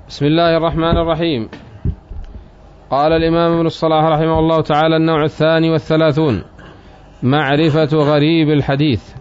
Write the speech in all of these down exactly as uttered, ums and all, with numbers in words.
بسم الله الرحمن الرحيم. قال الإمام ابن الصلاح رحمه الله تعالى: النوع الثاني والثلاثون، معرفة غريب الحديث.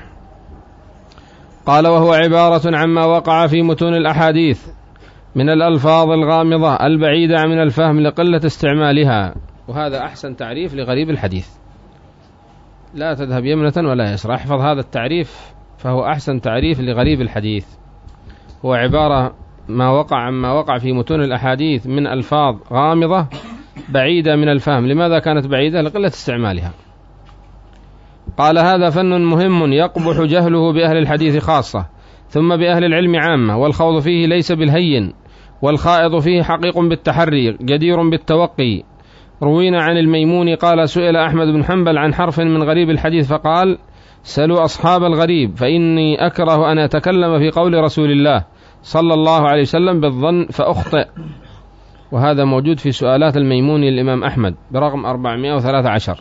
قال: وهو عبارة عما وقع في متون الأحاديث من الألفاظ الغامضة البعيدة من الفهم لقلة استعمالها. وهذا أحسن تعريف لغريب الحديث، لا تذهب يمنة ولا يسرى، احفظ هذا التعريف فهو أحسن تعريف لغريب الحديث. هو عبارة ما وقع عما وقع في متون الأحاديث من ألفاظ غامضة بعيدة من الفهم. لماذا كانت بعيدة؟ لقلة استعمالها. قال: هذا فن مهم يقبح جهله بأهل الحديث خاصة، ثم بأهل العلم عامة، والخوض فيه ليس بالهين، والخائض فيه حقيق بالتحري جدير بالتوقي. روينا عن الميمون قال: سئل أحمد بن حنبل عن حرف من غريب الحديث فقال: سلوا أصحاب الغريب فإني أكره أن أتكلم في قول رسول الله صلى الله عليه وسلم بالظن فأخطئ. وهذا موجود في سؤالات الميمون للإمام أحمد برقم أربعمائة وثلاثة عشر،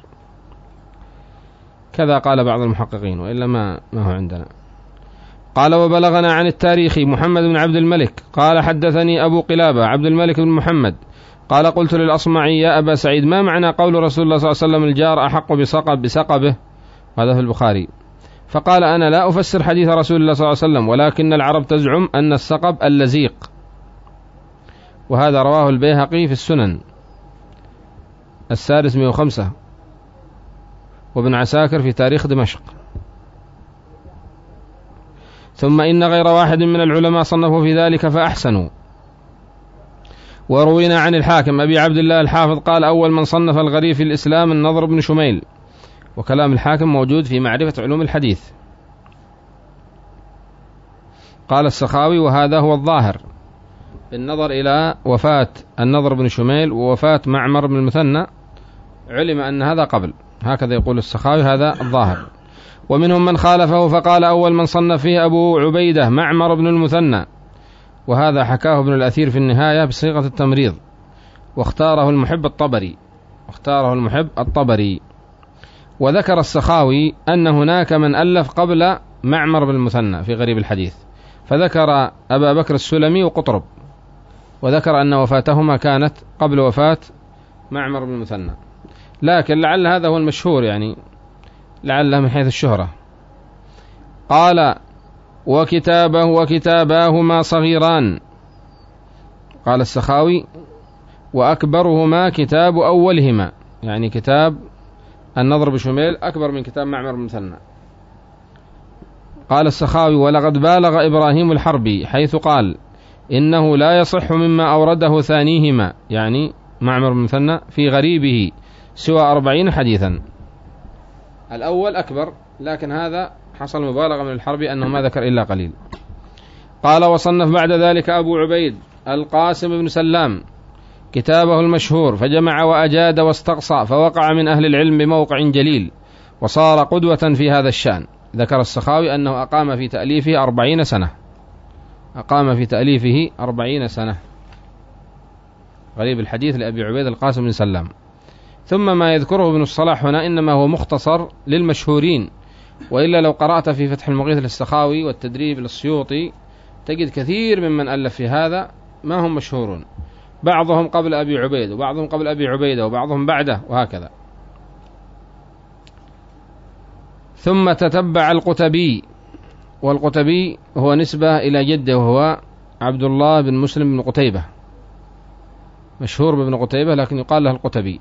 كذا قال بعض المحققين، وإلا ما, ما هو عندنا. قال: وبلغنا عن التاريخ محمد بن عبد الملك قال: حدثني أبو قلابة عبد الملك بن محمد قال: قلت للأصمعي: يا أبا سعيد، ما معنى قول رسول الله صلى الله عليه وسلم الجار أحق بسقب بسقبه؟ هذا في البخاري. فقال: أنا لا أفسر حديث رسول الله صلى الله عليه وسلم، ولكن العرب تزعم أن السقب اللزيق. وهذا رواه البيهقي في السنن السادس مئة وخمسة، وابن عساكر في تاريخ دمشق. ثم إن غير واحد من العلماء صنفوا في ذلك فأحسنوا. وروينا عن الحاكم أبي عبد الله الحافظ قال: أول من صنف الغريب في الإسلام النضر بن شميل. وكلام الحاكم موجود في معرفة علوم الحديث. قال السخاوي: وهذا هو الظاهر بالنظر إلى وفاة النضر بن شميل ووفاة معمر بن المثنى، علم أن هذا قبل، هكذا يقول السخاوي، هذا الظاهر. ومنهم من خالفه فقال: أول من صنف فيه أبو عبيدة معمر بن المثنى، وهذا حكاه ابن الأثير في النهاية بصيغة التمريض، واختاره المحب الطبري واختاره المحب الطبري. وذكر السخاوي أن هناك من ألف قبل معمر بن المثنى في غريب الحديث، فذكر أبا بكر السلمي وقطرب، وذكر أن وفاتهما كانت قبل وفاة معمر بن المثنى، لكن لعل هذا هو المشهور، يعني لعله من حيث الشهرة. قال: وكتابه وكتاباهما صغيران. قال السخاوي: وأكبرهما كتاب أولهما، يعني كتاب النضر بن شميل أكبر من كتاب معمر بن المثنى. قال السخاوي: ولقد بالغ إبراهيم الحربي حيث قال: إنه لا يصح مما أورده ثانيهما، يعني معمر بن المثنى، في غريبه سوى أربعين حديثا. الأول أكبر، لكن هذا حصل مبالغة من الحربي أنه ما ذكر إلا قليل. قال: وصنف بعد ذلك أبو عبيد القاسم بن سلام كتابه المشهور، فجمع وأجاد واستقصى، فوقع من أهل العلم بموقع جليل، وصار قدوة في هذا الشأن. ذكر السخاوي أنه أقام في تأليفه أربعين سنة أقام في تأليفه أربعين سنة غريب الحديث لأبي عبيد القاسم بن سلام. ثم ما يذكره ابن الصلاح هنا إنما هو مختصر للمشهورين، وإلا لو قرأت في فتح المغيث للسخاوي والتدريب للسيوطي تجد كثير ممن ألف في هذا ما هم مشهورون، بعضهم قبل أبي عبيد وبعضهم قبل أبي عبيدة وبعضهم بعده، وهكذا. ثم تتبع القتبي، والقتبي هو نسبة إلى جده وهو عبد الله بن مسلم بن قتيبة، مشهور بابن قتيبة لكن يقال له القتبي.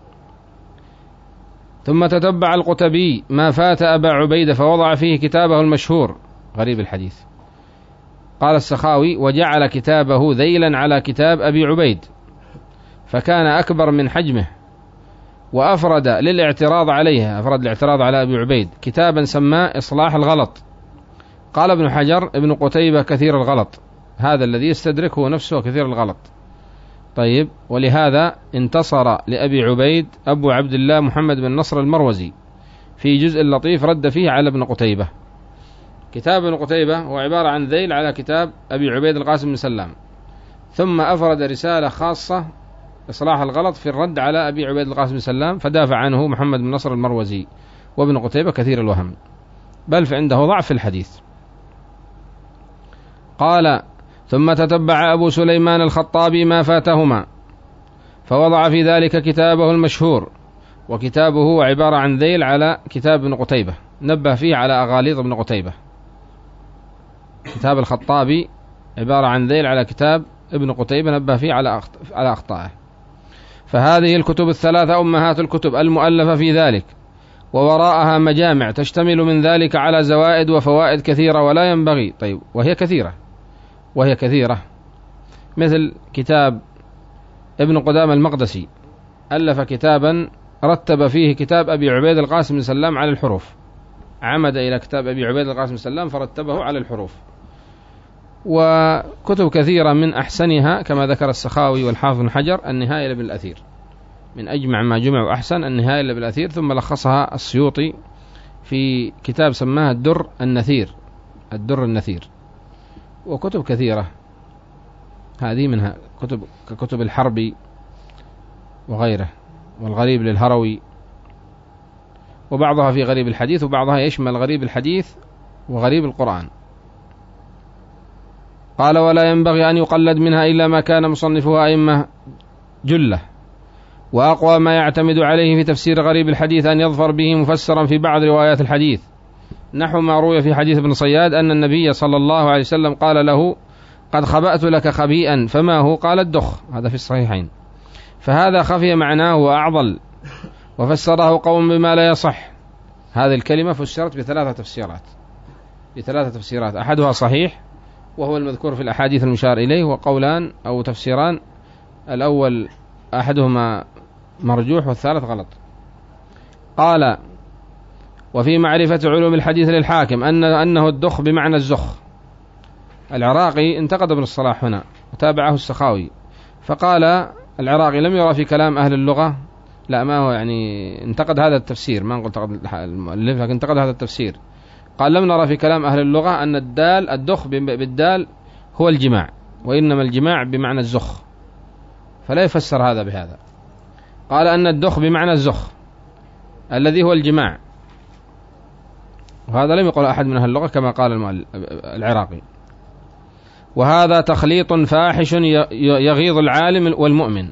ثم تتبع القتبي ما فات أبا عبيدة فوضع فيه كتابه المشهور غريب الحديث. قال السخاوي: وجعل كتابه ذيلا على كتاب أبي عبيد، فكان أكبر من حجمه، وأفرد للاعتراض عليها أفرد الاعتراض على أبي عبيد كتابا سماه إصلاح الغلط. قال ابن حجر: ابن قتيبة كثير الغلط، هذا الذي يستدركه نفسه كثير الغلط. طيب، ولهذا انتصر لأبي عبيد أبو عبد الله محمد بن نصر المروزي في جزء لطيف رد فيه على ابن قتيبة. كتاب ابن قتيبة هو عبارة عن ذيل على كتاب أبي عبيد القاسم بن سلام، ثم أفرد رسالة خاصة إصلاح الغلط في الرد على أبي عبيد القاسم بن سلام، فدافع عنه محمد بن نصر المروزي. وابن قتيبة كثير الوهم، بل فعنده ضعف في الحديث. قال: ثم تتبع أبو سليمان الخطابي ما فاتهما فوضع في ذلك كتابه المشهور، وكتابه عبارة عن ذيل على كتاب ابن قتيبة، نبه فيه على أغاليط ابن قتيبة. كتاب الخطابي عبارة عن ذيل على كتاب ابن قتيبة، نبه فيه على على أخطائه. فهذه الكتب الثلاثة أمهات الكتب المؤلفة في ذلك، ووراءها مجامع تشتمل من ذلك على زوائد وفوائد كثيرة، ولا ينبغي طيب وهي كثيرة وهي كثيرة مثل كتاب ابن قدامة المقدسي، ألف كتابا رتب فيه كتاب أبي عبيد القاسم بن سلام على الحروف، عمد إلى كتاب أبي عبيد القاسم بن سلام فرتبه على الحروف. وكتب كثيرة من أحسنها كما ذكر السخاوي والحافظ بن حجر النهاية لابن الأثير، من أجمع ما جمع وأحسن النهاية لابن الأثير، ثم لخصها السيوطي في كتاب سماه الدر النثير الدر النثير. وكتب كثيرة هذه منها كتب ككتب الحربي وغيره، والغريب للهروي، وبعضها في غريب الحديث، وبعضها يشمل غريب الحديث وغريب القرآن. قال: ولا ينبغي أن يقلد منها إلا ما كان مصنفها أئمة جلة، وأقوى ما يعتمد عليه في تفسير غريب الحديث أن يظفر به مفسرا في بعض روايات الحديث، نحو ما روي في حديث ابن صياد أن النبي صلى الله عليه وسلم قال له: قد خبأت لك خبيئا، فما هو؟ قال: الدخ. هذا في الصحيحين. فهذا خفي معناه وأعضل، وفسره قوم بما لا يصح. هذه الكلمة فسرت بثلاثة تفسيرات بثلاثة تفسيرات أحدها صحيح وهو المذكور في الأحاديث المشار إليه، وقولان أو تفسيران، الأول أحدهما مرجوح والثالث غلط. قال: وفي معرفة علوم الحديث للحاكم أن أنه الدخ بمعنى الزخ. العراقي انتقد ابن الصلاح هنا وتابعه السخاوي، فقال العراقي: لم يرى في كلام أهل اللغة، لا ما هو يعني انتقد هذا التفسير، ما نقول انتقد المؤلف لكن انتقد هذا التفسير. قال: لم نرى في كلام أهل اللغة أن الدال الدخ بالدال هو الجماع، وإنما الجماع بمعنى الزخ، فلا يفسر هذا بهذا. قال أن الدخ بمعنى الزخ الذي هو الجماع، وهذا لم يقل أحد من أهل اللغة كما قال العراقي. وهذا تخليط فاحش يغيظ العالم والمؤمن.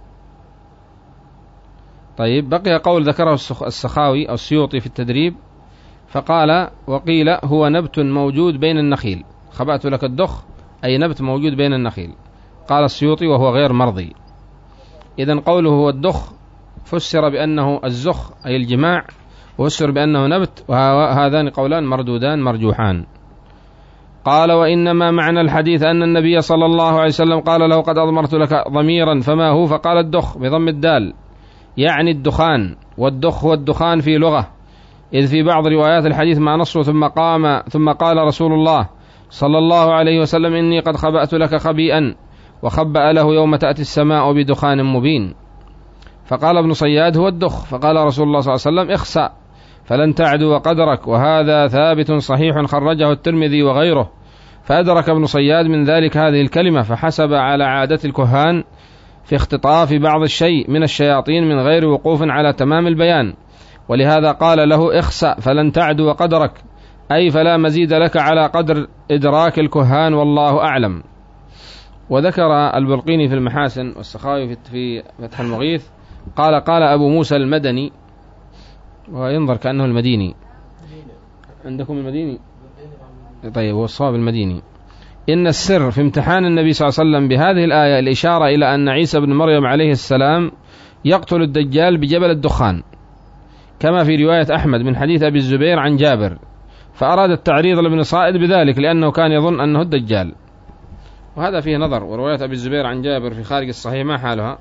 طيب، بقي قول ذكره السخاوي أو السيوطي في التدريب، فقال: وقيل هو نبت موجود بين النخيل. خبأت لك الدخ أي نبت موجود بين النخيل. قال السيوطي: وهو غير مرضي. إذن قوله هو الدخ فسر بأنه الزخ أي الجماع، وفسر بأنه نبت، وهذان قولان مردودان مرجوحان. قال: وإنما معنى الحديث أن النبي صلى الله عليه وسلم قال له: قد أضمرت لك ضميرا، فما هو؟ فقال: الدخ بضم الدال، يعني الدخان، والدخ هو الدخان في لغة، إذ في بعض روايات الحديث ما نصه ثم قام ثم قال رسول الله صلى الله عليه وسلم: إني قد خبأت لك خبيئا، وخبأ له يوم تأتي السماء بدخان مبين. فقال ابن صياد: هو الدخ. فقال رسول الله صلى الله عليه وسلم: اخسأ فلن تعدو قدرك. وهذا ثابت صحيح خرجه الترمذي وغيره. فأدرك ابن صياد من ذلك هذه الكلمة، فحسب على عادة الكهان في اختطاف بعض الشيء من الشياطين من غير وقوف على تمام البيان، ولهذا قال له: اخسأ فلن تعدو قدرك، أي فلا مزيد لك على قدر إدراك الكهان، والله أعلم. وذكر البلقيني في المحاسن والسخاوي في فتح المغيث قال: قال أبو موسى المدني، وينظر كأنه المديني، عندكم المديني؟ طيب، والصواب المديني. إن السر في امتحان النبي صلى الله عليه وسلم بهذه الآية الإشارة إلى أن عيسى بن مريم عليه السلام يقتل الدجال بجبل الدخان، كما في رواية أحمد من حديث أبي الزبير عن جابر، فأراد التعريض لابن صائد بذلك لأنه كان يظن أنه الدجال، وهذا فيه نظر. ورواية أبي الزبير عن جابر في خارج الصحيح ما حالها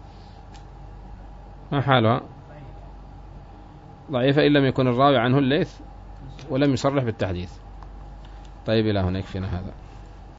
ما حالها ضعيفة، إن لم يكن الراوي عنه الليث ولم يصرح بالتحديث. طيب، إلى هنا يكفينا هذا.